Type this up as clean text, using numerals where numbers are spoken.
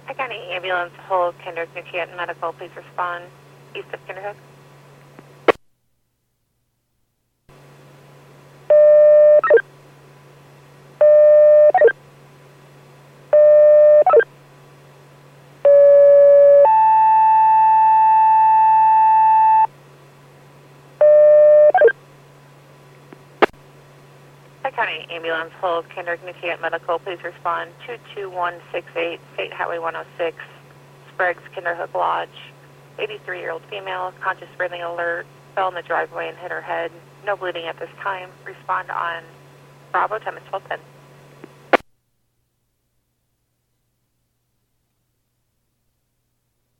I got an ambulance, Hull, Kendrick, New Canton Medical. Please respond. East of Kinderhook. I got an ambulance, Hull, Kendrick, New Canton Medical. Please respond. 22168, State Highway 106, Sprague's Kinderhook Lodge. 83-year-old female, conscious breathing alert, fell in the driveway and hit her head. No bleeding at this time. Respond on Bravo, time is 12:10.